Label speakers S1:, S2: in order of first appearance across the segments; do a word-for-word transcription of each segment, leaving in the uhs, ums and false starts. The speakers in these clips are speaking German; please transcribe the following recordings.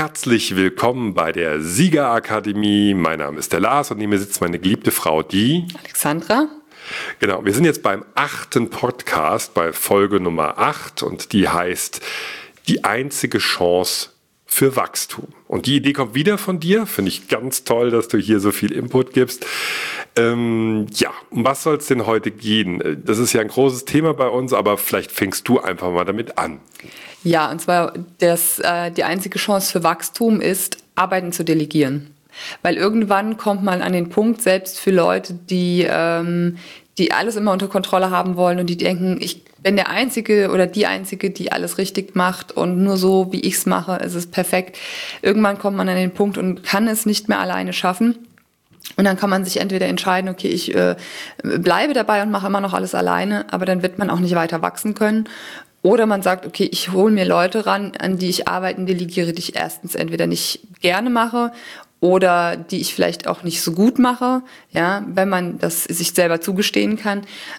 S1: Herzlich willkommen bei der Siegerakademie. Mein Name ist der Lars und neben mir sitzt meine geliebte Frau, die
S2: Alexandra.
S1: Genau, wir sind jetzt beim achten Podcast, bei Folge Nummer acht und die heißt Die einzige Chance für Wachstum. Und die Idee kommt wieder von dir, finde ich ganz toll, dass du hier so viel Input gibst. Ähm, ja, um was soll es denn heute gehen? Das ist ja ein großes Thema bei uns, aber vielleicht fängst du einfach mal damit an.
S2: Ja, und zwar das, äh, die einzige Chance für Wachstum ist, Arbeiten zu delegieren. Weil irgendwann kommt man an den Punkt, selbst für Leute, die, ähm, die alles immer unter Kontrolle haben wollen und die denken, ich bin der Einzige oder die Einzige, die alles richtig macht und nur so, wie ich es mache, ist es perfekt. Irgendwann kommt man an den Punkt und kann es nicht mehr alleine schaffen. Und dann kann man sich entweder entscheiden, okay, ich äh, bleibe dabei und mache immer noch alles alleine, aber dann wird man auch nicht weiter wachsen können. Oder man sagt, okay, ich hole mir Leute ran, an die ich arbeiten delegiere, die ich erstens entweder nicht gerne mache oder die ich vielleicht auch nicht so gut mache, ja, wenn man das sich selber zugestehen kann.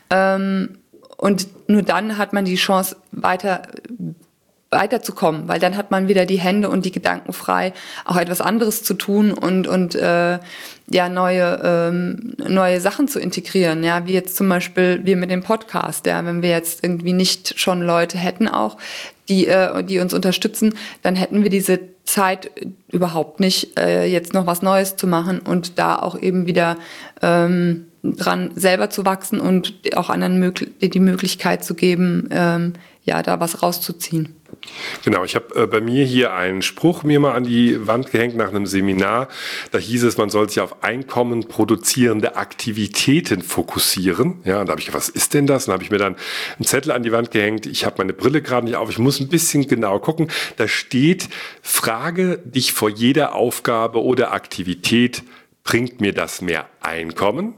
S2: Ähm, und nur dann hat man die Chance, weiter weiterzukommen, weil dann hat man wieder die Hände und die Gedanken frei, auch etwas anderes zu tun und und äh, ja neue ähm, neue Sachen zu integrieren, ja, wie jetzt zum Beispiel wir mit dem Podcast, ja, wenn wir jetzt irgendwie nicht schon Leute hätten auch, die äh, die uns unterstützen, dann hätten wir diese Zeit überhaupt nicht, äh, jetzt noch was Neues zu machen und da auch eben wieder ähm, dran selber zu wachsen und auch anderen möglich- die Möglichkeit zu geben, ähm, ja, da was rauszuziehen.
S1: Genau, ich habe äh, bei mir hier einen Spruch mir mal an die Wand gehängt nach einem Seminar. Da hieß es, man soll sich auf Einkommen produzierende Aktivitäten fokussieren. Ja, und da habe ich gedacht, was ist denn das? Und da habe ich mir dann einen Zettel an die Wand gehängt. Ich habe meine Brille gerade nicht auf. Ich muss ein bisschen genau gucken. Da steht, frage dich vor jeder Aufgabe oder Aktivität, bringt mir das mehr Einkommen?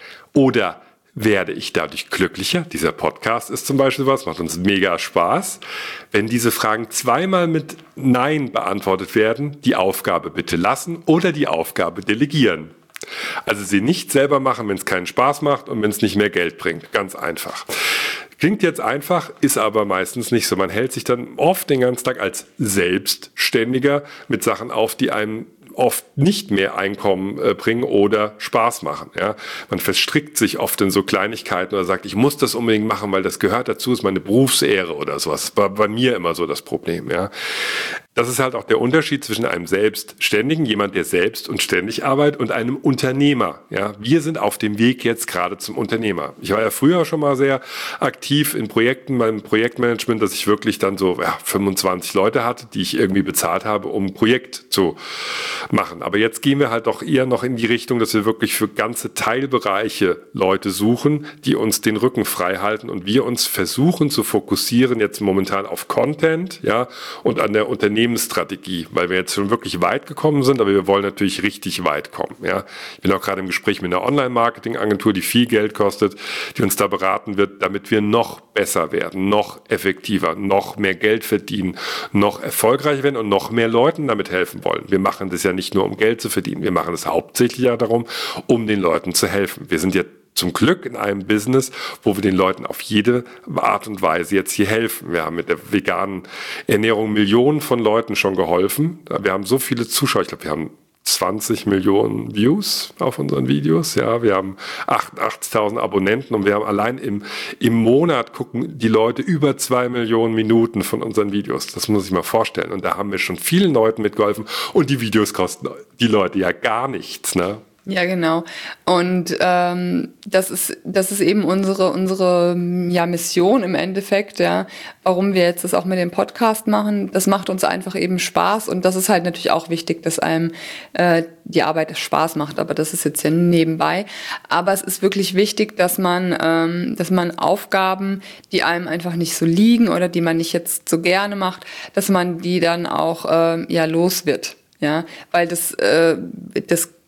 S1: Oder werde ich dadurch glücklicher? Dieser Podcast ist zum Beispiel was, macht uns mega Spaß. Wenn diese Fragen zweimal mit Nein beantwortet werden, die Aufgabe bitte lassen oder die Aufgabe delegieren. Also sie nicht selber machen, wenn es keinen Spaß macht und wenn es nicht mehr Geld bringt. Ganz einfach. Klingt jetzt einfach, ist aber meistens nicht so. Man hält sich dann oft den ganzen Tag als Selbstständiger mit Sachen auf, die einem oft nicht mehr Einkommen äh, bringen oder Spaß machen. Ja? Man verstrickt sich oft in so Kleinigkeiten oder sagt, ich muss das unbedingt machen, weil das gehört dazu, ist meine Berufsehre oder sowas. Das war bei mir immer so das Problem. Ja? Das ist halt auch der Unterschied zwischen einem Selbstständigen, jemand, der selbst und ständig arbeitet, und einem Unternehmer. Ja, wir sind auf dem Weg jetzt gerade zum Unternehmer. Ich war ja früher schon mal sehr aktiv in Projekten, beim Projektmanagement, dass ich wirklich dann so ja, fünfundzwanzig Leute hatte, die ich irgendwie bezahlt habe, um ein Projekt zu machen. Aber jetzt gehen wir halt doch eher noch in die Richtung, dass wir wirklich für ganze Teilbereiche Leute suchen, die uns den Rücken frei halten und wir uns versuchen zu fokussieren jetzt momentan auf Content, ja, und an der Unternehmensstrategie, weil wir jetzt schon wirklich weit gekommen sind, aber wir wollen natürlich richtig weit kommen, ja. Ich bin auch gerade im Gespräch mit einer Online-Marketing-Agentur, die viel Geld kostet, die uns da beraten wird, damit wir noch besser werden, noch effektiver, noch mehr Geld verdienen, noch erfolgreicher werden und noch mehr Leuten damit helfen wollen. Wir machen das ja nicht nur, um Geld zu verdienen, wir machen es hauptsächlich ja darum, um den Leuten zu helfen. Wir sind ja zum Glück in einem Business, wo wir den Leuten auf jede Art und Weise jetzt hier helfen. Wir haben mit der veganen Ernährung Millionen von Leuten schon geholfen. Wir haben so viele Zuschauer, ich glaube, wir haben zwanzig Millionen Views auf unseren Videos. Ja, wir haben achtundachtzigtausend Abonnenten und wir haben allein im, im Monat gucken die Leute über zwei Millionen Minuten von unseren Videos. Das muss ich mal vorstellen. Und da haben wir schon vielen Leuten mitgeholfen und die Videos kosten die Leute ja gar nichts, ne?
S2: Ja, genau. Und ähm, das ist das ist eben unsere unsere ja Mission im Endeffekt, ja, warum wir jetzt das auch mit dem Podcast machen. Das macht uns einfach eben Spaß und das ist halt natürlich auch wichtig, dass einem äh, die Arbeit Spaß macht. Aber das ist jetzt ja nebenbei. Aber es ist wirklich wichtig, dass man ähm, dass man Aufgaben, die einem einfach nicht so liegen oder die man nicht jetzt so gerne macht, dass man die dann auch äh, ja los wird. Ja, weil das, äh, das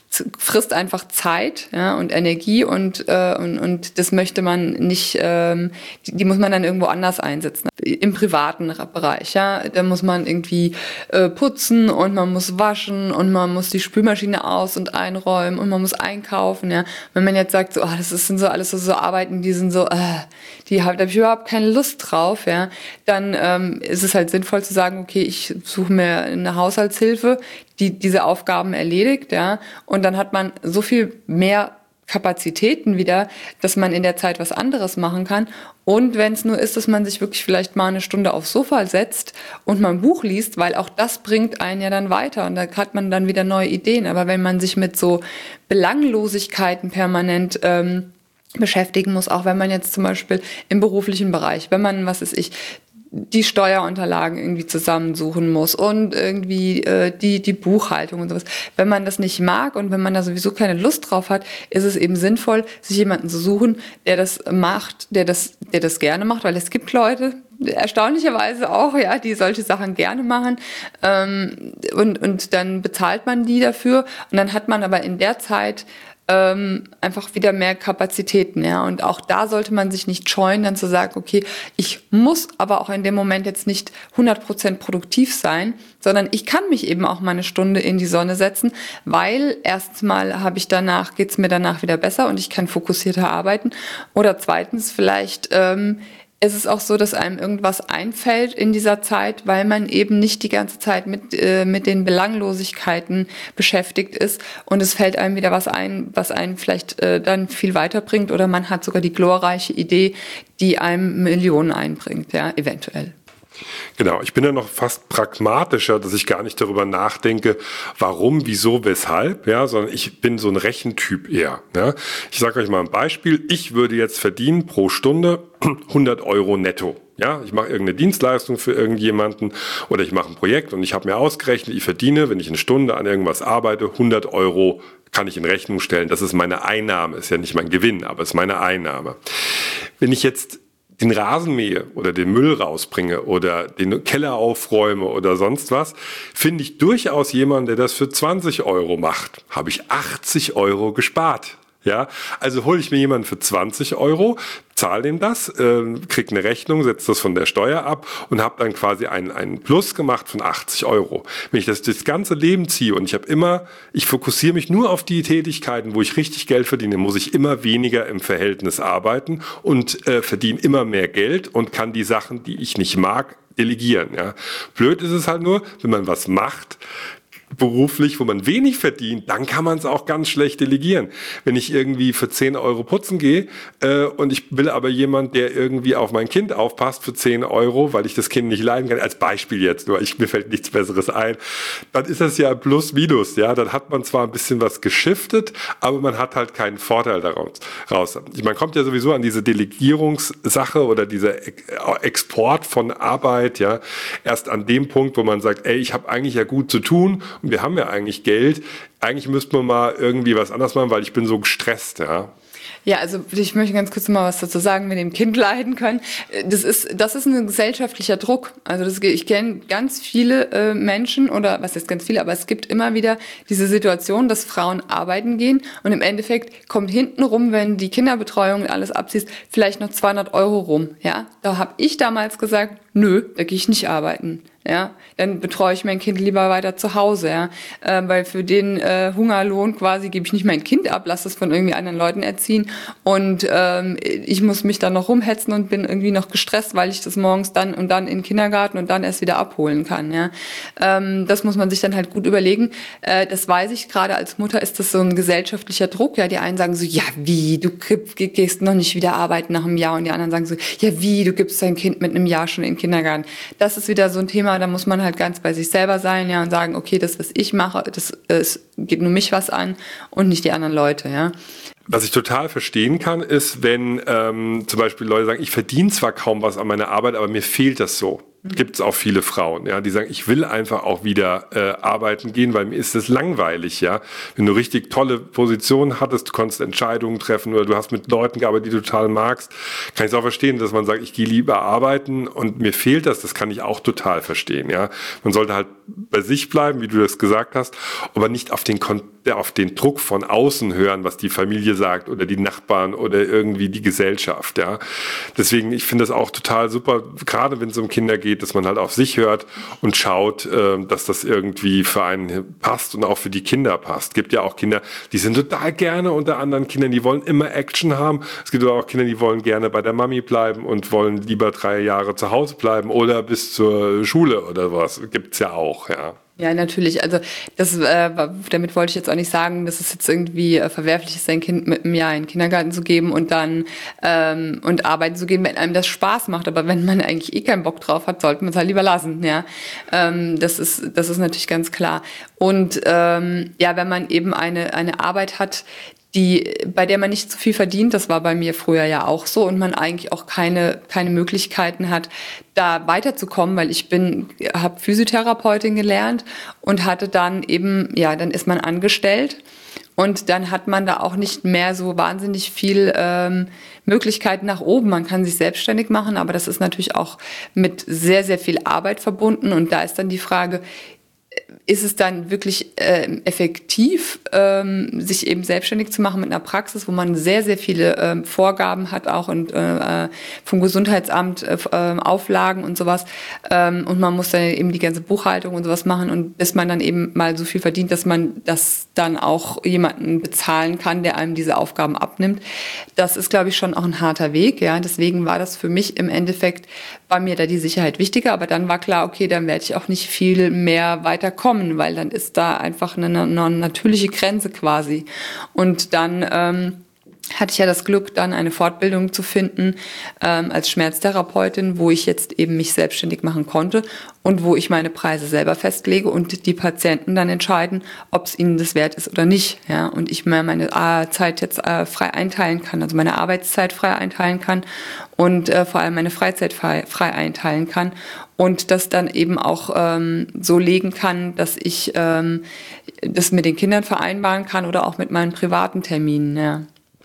S2: frisst einfach Zeit, ja, und Energie und, äh, und, und das möchte man nicht, ähm, die, die muss man dann irgendwo anders einsetzen. Im privaten Bereich, ja, da muss man irgendwie äh, putzen und man muss waschen und man muss die Spülmaschine aus- und einräumen und man muss einkaufen, ja. Wenn man jetzt sagt, so, oh, das sind so alles so, so Arbeiten, die sind so, äh, die habe hab ich überhaupt keine Lust drauf, ja, dann ähm, ist es halt sinnvoll zu sagen, okay, ich suche mir eine Haushaltshilfe, die diese Aufgaben erledigt, ja, und dann hat man so viel mehr Kapazitäten wieder, dass man in der Zeit was anderes machen kann. Und wenn es nur ist, dass man sich wirklich vielleicht mal eine Stunde aufs Sofa setzt und mal ein Buch liest, weil auch das bringt einen ja dann weiter und da hat man dann wieder neue Ideen. Aber wenn man sich mit so Belanglosigkeiten permanent ähm, beschäftigen muss, auch wenn man jetzt zum Beispiel im beruflichen Bereich, wenn man, was weiß ich, die Steuerunterlagen irgendwie zusammensuchen muss und irgendwie äh, die die Buchhaltung und sowas. Wenn man das nicht mag und wenn man da sowieso keine Lust drauf hat, ist es eben sinnvoll, sich jemanden zu suchen, der das macht, der das der das gerne macht, weil es gibt Leute, erstaunlicherweise auch, ja, die solche Sachen gerne machen, ähm, und und dann bezahlt man die dafür und dann hat man aber in der Zeit Ähm, einfach wieder mehr Kapazitäten, ja, und auch da sollte man sich nicht scheuen, dann zu sagen, okay, ich muss aber auch in dem Moment jetzt nicht hundert Prozent produktiv sein, sondern ich kann mich eben auch mal eine Stunde in die Sonne setzen, weil erstens mal habe ich danach, geht's mir danach wieder besser und ich kann fokussierter arbeiten oder zweitens vielleicht ähm, es ist auch so, dass einem irgendwas einfällt in dieser Zeit, weil man eben nicht die ganze Zeit mit, äh, mit den Belanglosigkeiten beschäftigt ist und es fällt einem wieder was ein, was einen vielleicht äh, dann viel weiterbringt oder man hat sogar die glorreiche Idee, die einem Millionen einbringt, ja, eventuell.
S1: Genau, ich bin ja noch fast pragmatischer, dass ich gar nicht darüber nachdenke, warum, wieso, weshalb, ja, sondern ich bin so ein Rechentyp eher. Ja. Ich sage euch mal ein Beispiel. Ich würde jetzt verdienen pro Stunde hundert Euro netto. Ja, ich mache irgendeine Dienstleistung für irgendjemanden oder ich mache ein Projekt und ich habe mir ausgerechnet, ich verdiene, wenn ich eine Stunde an irgendwas arbeite, hundert Euro kann ich in Rechnung stellen. Das ist meine Einnahme, ist ja nicht mein Gewinn, aber ist meine Einnahme. Wenn ich jetzt den Rasen mähe oder den Müll rausbringe oder den Keller aufräume oder sonst was, finde ich durchaus jemanden, der das für zwanzig Euro macht. Habe ich achtzig Euro gespart. Ja, also hole ich mir jemanden für zwanzig Euro, zahle dem das, äh, kriege eine Rechnung, setze das von der Steuer ab und habe dann quasi einen, einen Plus gemacht von achtzig Euro. Wenn ich das das ganze Leben ziehe und ich habe immer, ich fokussiere mich nur auf die Tätigkeiten, wo ich richtig Geld verdiene, muss ich immer weniger im Verhältnis arbeiten und äh, verdiene immer mehr Geld und kann die Sachen, die ich nicht mag, delegieren. Ja. Blöd ist es halt nur, wenn man was macht, beruflich, wo man wenig verdient, dann kann man es auch ganz schlecht delegieren. Wenn ich irgendwie für zehn Euro putzen gehe äh, und ich will aber jemand, der irgendwie auf mein Kind aufpasst für zehn Euro, weil ich das Kind nicht leiden kann, als Beispiel jetzt nur, ich, mir fällt nichts Besseres ein, dann ist das ja plus minus, ja, dann hat man zwar ein bisschen was geschiftet, aber man hat halt keinen Vorteil daraus. Raus. Man kommt ja sowieso an diese Delegierungssache oder dieser Export von Arbeit, ja, erst an dem Punkt, wo man sagt, ey, ich habe eigentlich ja gut zu tun und wir haben ja eigentlich Geld. Eigentlich müssten wir mal irgendwie was anderes machen, weil ich bin so gestresst, ja.
S2: Ja, also ich möchte ganz kurz mal was dazu sagen, mit dem Kind leiden können. Das ist, das ist ein gesellschaftlicher Druck. Also das, ich kenne ganz viele äh, Menschen oder was heißt ganz viele, aber es gibt immer wieder diese Situation, dass Frauen arbeiten gehen und im Endeffekt kommt hintenrum, wenn die Kinderbetreuung und alles abziehst, vielleicht noch zweihundert Euro rum. Ja, da habe ich damals gesagt, nö, da gehe ich nicht arbeiten. Ja, dann betreue ich mein Kind lieber weiter zu Hause, ja, äh, weil für den äh, Hungerlohn quasi gebe ich nicht mein Kind ab, lasse es von irgendwie anderen Leuten erziehen und ähm, ich muss mich dann noch rumhetzen und bin irgendwie noch gestresst, weil ich das morgens dann und dann in den Kindergarten und dann erst wieder abholen kann, ja. Ähm, das muss man sich dann halt gut überlegen. Äh, das weiß ich, gerade als Mutter ist das so ein gesellschaftlicher Druck, ja, die einen sagen so, ja wie, du gehst noch nicht wieder arbeiten nach einem Jahr und die anderen sagen so, ja wie, du gibst dein Kind mit einem Jahr schon in den Kindergarten. Das ist wieder so ein Thema, da muss man halt ganz bei sich selber sein, ja, und sagen, okay, das, was ich mache, das, es geht nur mich was an und nicht die anderen Leute, ja.
S1: Was ich total verstehen kann, ist, wenn ähm, zum Beispiel Leute sagen, ich verdiene zwar kaum was an meiner Arbeit, aber mir fehlt das so. Gibt es auch viele Frauen, ja, die sagen, ich will einfach auch wieder äh, arbeiten gehen, weil mir ist es langweilig, ja. Wenn du richtig tolle Positionen hattest, du konntest Entscheidungen treffen oder du hast mit Leuten gearbeitet, die du total magst, kann ich es auch verstehen, dass man sagt, ich gehe lieber arbeiten und mir fehlt das, das kann ich auch total verstehen, ja. Man sollte halt bei sich bleiben, wie du das gesagt hast, aber nicht auf den Kon- auf den Druck von außen hören, was die Familie sagt oder die Nachbarn oder irgendwie die Gesellschaft, ja. Deswegen, ich finde das auch total super, gerade wenn es um Kinder geht, dass man halt auf sich hört und schaut, äh, dass das irgendwie für einen passt und auch für die Kinder passt. Es gibt ja auch Kinder, die sind total gerne unter anderen Kindern, die wollen immer Action haben. Es gibt aber auch Kinder, die wollen gerne bei der Mami bleiben und wollen lieber drei Jahre zu Hause bleiben oder bis zur Schule oder was. Gibt's ja auch, ja.
S2: Ja, natürlich. Also das, äh, damit wollte ich jetzt auch nicht sagen, dass es jetzt irgendwie äh, verwerflich ist, sein Kind mit einem Jahr in den Kindergarten zu geben und dann ähm, und arbeiten zu gehen, wenn einem das Spaß macht. Aber wenn man eigentlich eh keinen Bock drauf hat, sollte man es halt lieber lassen. Ja, ähm, das ist das ist natürlich ganz klar. Und ähm, ja, wenn man eben eine eine Arbeit hat, die, bei der man nicht so viel verdient, das war bei mir früher ja auch so, und man eigentlich auch keine keine Möglichkeiten hat, da weiterzukommen, weil ich bin, habe Physiotherapeutin gelernt und hatte dann eben, ja, dann ist man angestellt und dann hat man da auch nicht mehr so wahnsinnig viel ähm, Möglichkeiten nach oben. Man kann sich selbstständig machen, aber das ist natürlich auch mit sehr, sehr viel Arbeit verbunden und da ist dann die Frage, ist es dann wirklich äh, effektiv, ähm, sich eben selbstständig zu machen mit einer Praxis, wo man sehr, sehr viele ähm, Vorgaben hat auch und äh, vom Gesundheitsamt äh, Auflagen und sowas ähm, und man muss dann eben die ganze Buchhaltung und sowas machen und bis man dann eben mal so viel verdient, dass man das dann auch jemanden bezahlen kann, der einem diese Aufgaben abnimmt. Das ist, glaube ich, schon auch ein harter Weg, ja, deswegen war das für mich im Endeffekt, war mir da die Sicherheit wichtiger, aber dann war klar, okay, dann werde ich auch nicht viel mehr weiterkommen, weil dann ist da einfach eine, eine natürliche Grenze quasi. Und dann ähm, hatte ich ja das Glück, dann eine Fortbildung zu finden ähm, als Schmerztherapeutin, wo ich jetzt eben mich selbstständig machen konnte und wo ich meine Preise selber festlege und die Patienten dann entscheiden, ob es ihnen das wert ist oder nicht. Ja? Und ich mir meine äh, Zeit jetzt äh, frei einteilen kann, also meine Arbeitszeit frei einteilen kann und äh, vor allem meine Freizeit frei, frei einteilen kann und das dann eben auch ähm, so legen kann, dass ich ähm, das mit den Kindern vereinbaren kann oder auch mit meinen privaten Terminen. Ja.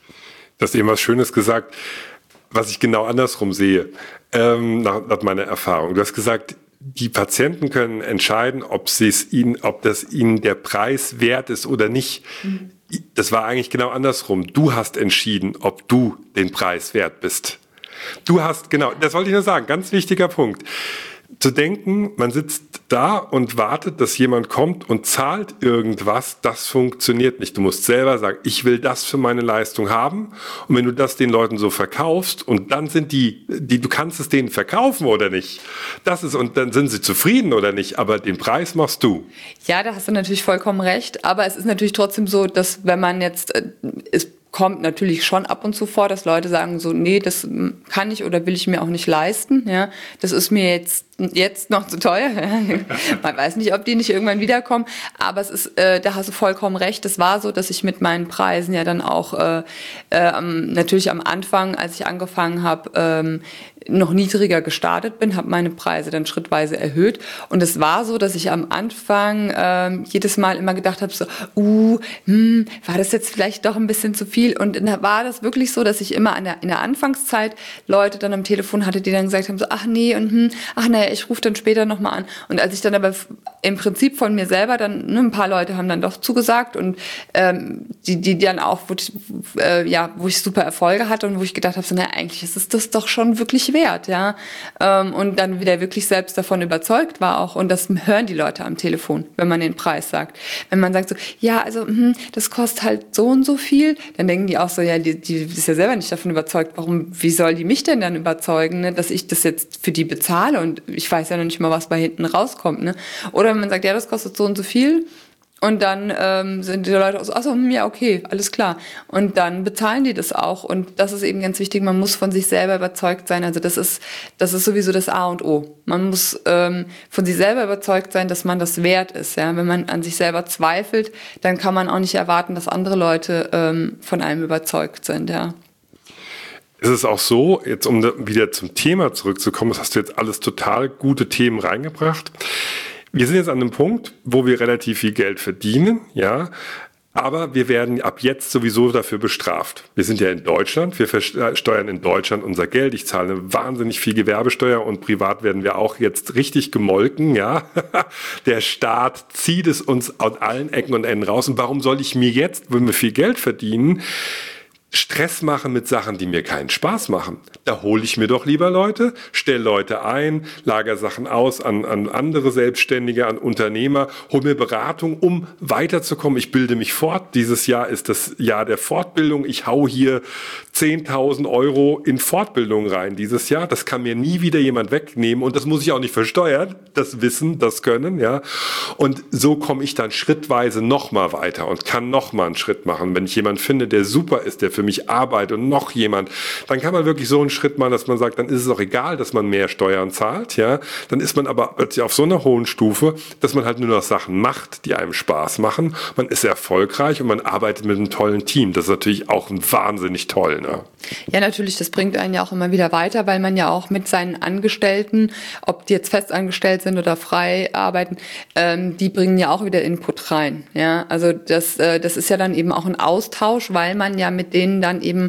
S1: Du hast eben was Schönes gesagt, was ich genau andersrum sehe, ähm, nach, nach meiner Erfahrung. Du hast gesagt, die Patienten können entscheiden, ob sie es ihnen, ob das ihnen der Preis wert ist oder nicht. Mhm. Das war eigentlich genau andersrum. Du hast entschieden, ob du den Preis wert bist. Du hast, genau, das wollte ich nur sagen, ganz wichtiger Punkt. Zu denken, man sitzt da und wartet, dass jemand kommt und zahlt irgendwas, das funktioniert nicht. Du musst selber sagen, ich will das für meine Leistung haben. Und wenn du das den Leuten so verkaufst und dann sind die, die, du kannst es denen verkaufen oder nicht. Das ist, und dann sind sie zufrieden oder nicht, aber den Preis machst du.
S2: Ja, da hast du natürlich vollkommen recht. Aber es ist natürlich trotzdem so, dass wenn man jetzt, es kommt natürlich schon ab und zu vor, dass Leute sagen so, nee, das kann ich oder will ich mir auch nicht leisten. Ja, das ist mir jetzt jetzt noch zu teuer. Man weiß nicht, ob die nicht irgendwann wiederkommen. Aber es ist, äh, da hast du vollkommen recht. Es war so, dass ich mit meinen Preisen ja dann auch äh, äh, natürlich am Anfang, als ich angefangen habe, ähm, noch niedriger gestartet bin, habe meine Preise dann schrittweise erhöht. Und es war so, dass ich am Anfang ähm, jedes Mal immer gedacht habe, so, uh, hm, war das jetzt vielleicht doch ein bisschen zu viel? Und dann war das wirklich so, dass ich immer an der, in der Anfangszeit Leute dann am Telefon hatte, die dann gesagt haben, so, ach nee, und hm, ach naja, ich rufe dann später nochmal an. Und als ich dann aber im Prinzip von mir selber dann, ne, ein paar Leute haben dann doch zugesagt und ähm, die, die dann auch, wo ich, äh, ja, wo ich super Erfolge hatte und wo ich gedacht habe, so, naja, eigentlich ist es das doch schon wirklich wert, ja. Ähm, und dann wieder wirklich selbst davon überzeugt war auch. Und das hören die Leute am Telefon, wenn man den Preis sagt. Wenn man sagt so, ja, also hm, das kostet halt so und so viel, dann denken die auch so, ja, die, die ist ja selber nicht davon überzeugt, warum, wie soll die mich denn dann überzeugen, ne, dass ich das jetzt für die bezahle und ich weiß ja noch nicht mal, was bei hinten rauskommt, ne? Oder wenn man sagt, ja, das kostet so und so viel und dann ähm, sind die Leute auch so, ach so, ja, okay, alles klar. Und dann bezahlen die das auch und das ist eben ganz wichtig, man muss von sich selber überzeugt sein, also das ist, das ist sowieso das A und O. Man muss ähm, von sich selber überzeugt sein, dass man das wert ist, ja. Wenn man an sich selber zweifelt, dann kann man auch nicht erwarten, dass andere Leute ähm, von einem überzeugt sind, ja.
S1: Es ist auch so, jetzt um wieder zum Thema zurückzukommen, das hast du jetzt alles total gute Themen reingebracht. Wir sind jetzt an einem Punkt, wo wir relativ viel Geld verdienen, ja, aber wir werden ab jetzt sowieso dafür bestraft. Wir sind ja in Deutschland, wir versteuern in Deutschland unser Geld. Ich zahle wahnsinnig viel Gewerbesteuer und privat werden wir auch jetzt richtig gemolken, ja. Der Staat zieht es uns an allen Ecken und Enden raus. Und warum soll ich mir jetzt, wenn wir viel Geld verdienen, Stress machen mit Sachen, die mir keinen Spaß machen? Da hole ich mir doch lieber Leute, stelle Leute ein, lager Sachen aus an, an andere Selbstständige, an Unternehmer, hole mir Beratung, um weiterzukommen. Ich bilde mich fort. Dieses Jahr ist das Jahr der Fortbildung. Ich hau hier zehntausend Euro in Fortbildung rein dieses Jahr. Das kann mir nie wieder jemand wegnehmen und das muss ich auch nicht versteuern. Das Wissen, das Können, ja. Und so komme ich dann schrittweise nochmal weiter und kann nochmal einen Schritt machen. Wenn ich jemanden finde, der super ist, der für mich arbeitet und noch jemand, dann kann man wirklich so einen Schritt machen, dass man sagt, dann ist es auch egal, dass man mehr Steuern zahlt, ja. Dann ist man aber plötzlich auf so einer hohen Stufe, dass man halt nur noch Sachen macht, die einem Spaß machen. Man ist erfolgreich und man arbeitet mit einem tollen Team. Das ist natürlich auch wahnsinnig toll, ne?
S2: Ja, natürlich, das bringt einen ja auch immer wieder weiter, weil man ja auch mit seinen Angestellten, ob die jetzt festangestellt sind oder frei arbeiten, ähm, die bringen ja auch wieder Input rein. Ja, also das, äh, das ist ja dann eben auch ein Austausch, weil man ja mit denen dann eben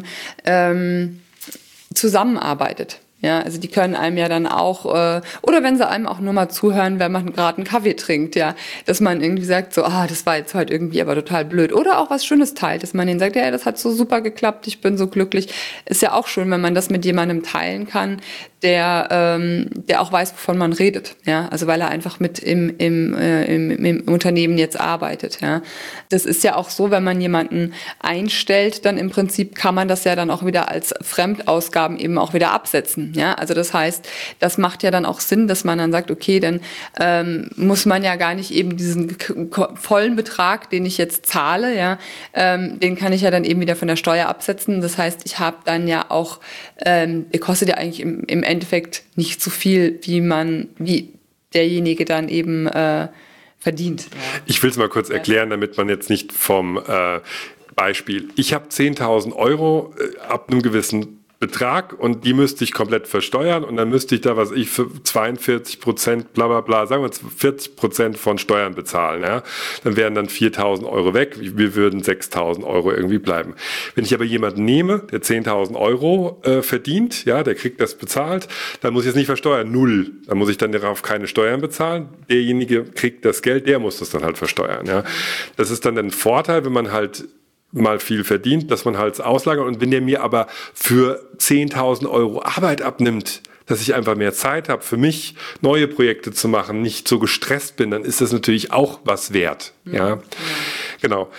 S2: ähm, zusammenarbeitet. Ja, also die können einem ja dann auch, äh, oder wenn sie einem auch nur mal zuhören, wenn man gerade einen Kaffee trinkt, ja, dass man irgendwie sagt so, ah, das war jetzt heute irgendwie aber total blöd. Oder auch was Schönes teilt, dass man denen sagt, ja, das hat so super geklappt, ich bin so glücklich. Ist ja auch schön, wenn man das mit jemandem teilen kann, der ähm, der auch weiß, wovon man redet, ja, also weil er einfach mit im im, äh, im im Unternehmen jetzt arbeitet, ja. Das ist ja auch so, wenn man jemanden einstellt, dann im Prinzip kann man das ja dann auch wieder als Fremdausgaben eben auch wieder absetzen, ja. Also das heißt, das macht ja dann auch Sinn, dass man dann sagt, okay, dann ähm, muss man ja gar nicht eben diesen k- vollen Betrag, den ich jetzt zahle, ja, ähm, den kann ich ja dann eben wieder von der Steuer absetzen. Das heißt, ich habe dann ja auch, ähm, der kostet ja eigentlich im, im Endeffekt nicht so viel, wie man, wie derjenige dann eben äh, verdient.
S1: Ich will es mal kurz erklären, damit man jetzt nicht vom äh, Beispiel, ich habe zehntausend Euro äh, ab einem gewissen Betrag und die müsste ich komplett versteuern und dann müsste ich da, was ich für zweiundvierzig Prozent, bla bla bla, sagen wir vierzig Prozent von Steuern bezahlen, ja. Dann wären dann viertausend Euro weg, wir würden sechstausend Euro irgendwie bleiben. Wenn ich aber jemanden nehme, der zehntausend Euro äh, verdient, ja, der kriegt das bezahlt, dann muss ich es nicht versteuern, null. Dann muss ich dann darauf keine Steuern bezahlen. Derjenige kriegt das Geld, der muss das dann halt versteuern, ja. Das ist dann ein Vorteil, wenn man halt mal viel verdient, dass man halt auslagert. Und wenn der mir aber für zehntausend Euro Arbeit abnimmt, dass ich einfach mehr Zeit habe, für mich neue Projekte zu machen, nicht so gestresst bin, dann ist das natürlich auch was wert. Ja, ja. Ja. Genau.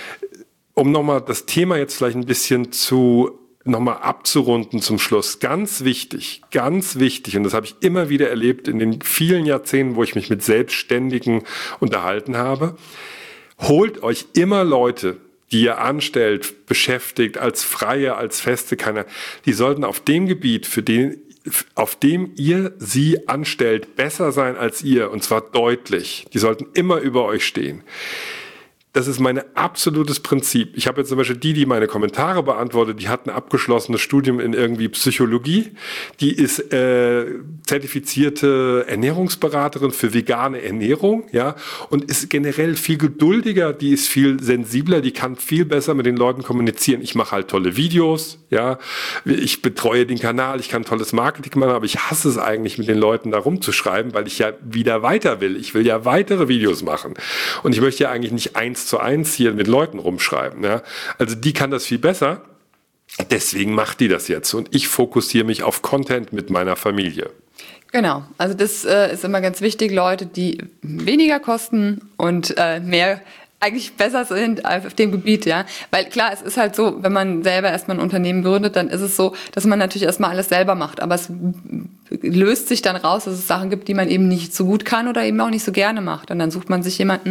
S1: Um nochmal das Thema jetzt vielleicht ein bisschen zu nochmal abzurunden zum Schluss. Ganz wichtig, ganz wichtig, und das habe ich immer wieder erlebt in den vielen Jahrzehnten, wo ich mich mit Selbstständigen unterhalten habe. Holt euch immer Leute, die ihr anstellt, beschäftigt, als Freie, als Feste, keiner, die sollten auf dem Gebiet, für den, auf dem ihr sie anstellt, besser sein als ihr, und zwar deutlich. Die sollten immer über euch stehen. Das ist mein absolutes Prinzip. Ich habe jetzt zum Beispiel die, die meine Kommentare beantwortet, die hat ein abgeschlossenes Studium in irgendwie Psychologie. Die ist äh, zertifizierte Ernährungsberaterin für vegane Ernährung, ja, und ist generell viel geduldiger, die ist viel sensibler, die kann viel besser mit den Leuten kommunizieren. Ich mache halt tolle Videos, ja, ich betreue den Kanal, ich kann tolles Marketing machen, aber ich hasse es eigentlich, mit den Leuten da rumzuschreiben, weil ich ja wieder weiter will. Ich will ja weitere Videos machen. Und ich möchte ja eigentlich nicht eins zu eins hier mit Leuten rumschreiben. Ja? Also die kann das viel besser. Deswegen macht die das jetzt. Und ich fokussiere mich auf Content mit meiner Familie.
S2: Genau. Also das äh, ist immer ganz wichtig, Leute, die weniger kosten und äh, mehr eigentlich besser sind auf dem Gebiet, ja. Weil klar, es ist halt so, wenn man selber erstmal ein Unternehmen gründet, dann ist es so, dass man natürlich erstmal alles selber macht. Aber es löst sich dann raus, dass es Sachen gibt, die man eben nicht so gut kann oder eben auch nicht so gerne macht. Und dann sucht man sich jemanden.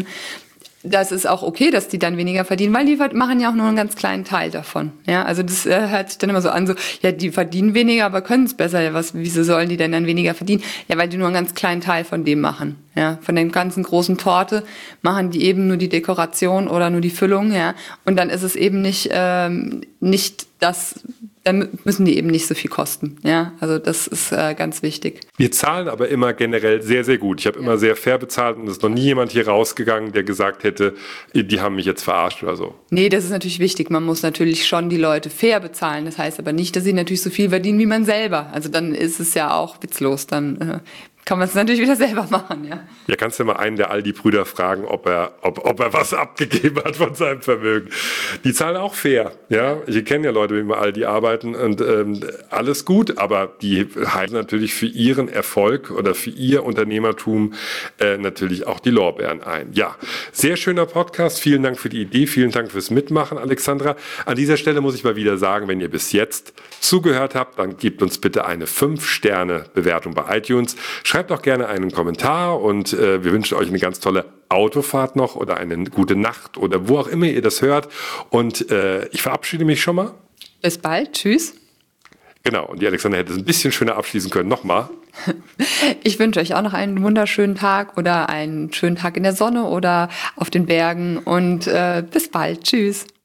S2: Das ist auch okay, dass die dann weniger verdienen, weil die machen ja auch nur einen ganz kleinen Teil davon. Ja, also das äh, hört sich dann immer so an, so, ja, die verdienen weniger, aber können es besser. Ja, was, wieso sollen die denn dann weniger verdienen? Ja, weil die nur einen ganz kleinen Teil von dem machen. Ja, von der ganzen großen Torte machen die eben nur die Dekoration oder nur die Füllung. Ja, und dann ist es eben nicht ähm, nicht das dann müssen die eben nicht so viel kosten. Ja, also das ist äh, ganz wichtig.
S1: Wir zahlen aber immer generell sehr, sehr gut. Ich habe ja. immer sehr fair bezahlt und es ist noch nie jemand hier rausgegangen, der gesagt hätte, die haben mich jetzt verarscht oder so.
S2: Nee, das ist natürlich wichtig. Man muss natürlich schon die Leute fair bezahlen. Das heißt aber nicht, dass sie natürlich so viel verdienen wie man selber. Also dann ist es ja auch witzlos. Dann äh, kann man es natürlich wieder selber machen, ja.
S1: Ja, kannst du mal einen der Aldi-Brüder fragen, ob er, ob, ob er was abgegeben hat von seinem Vermögen. Die zahlen auch fair, ja. Ich kenne ja Leute, die bei Aldi arbeiten und ähm, alles gut, aber die halten natürlich für ihren Erfolg oder für ihr Unternehmertum äh, natürlich auch die Lorbeeren ein. Ja, sehr schöner Podcast. Vielen Dank für die Idee, vielen Dank fürs Mitmachen, Alexandra. An dieser Stelle muss ich mal wieder sagen, wenn ihr bis jetzt zugehört habt, dann gebt uns bitte eine fünf Sterne Bewertung bei iTunes. Schreibt auch gerne einen Kommentar und äh, wir wünschen euch eine ganz tolle Autofahrt noch oder eine gute Nacht oder wo auch immer ihr das hört. Und äh, ich verabschiede mich schon mal.
S2: Bis bald. Tschüss.
S1: Genau. Und die Alexandra hätte es ein bisschen schöner abschließen können. Nochmal.
S2: Ich wünsche euch auch noch einen wunderschönen Tag oder einen schönen Tag in der Sonne oder auf den Bergen und äh, bis bald. Tschüss.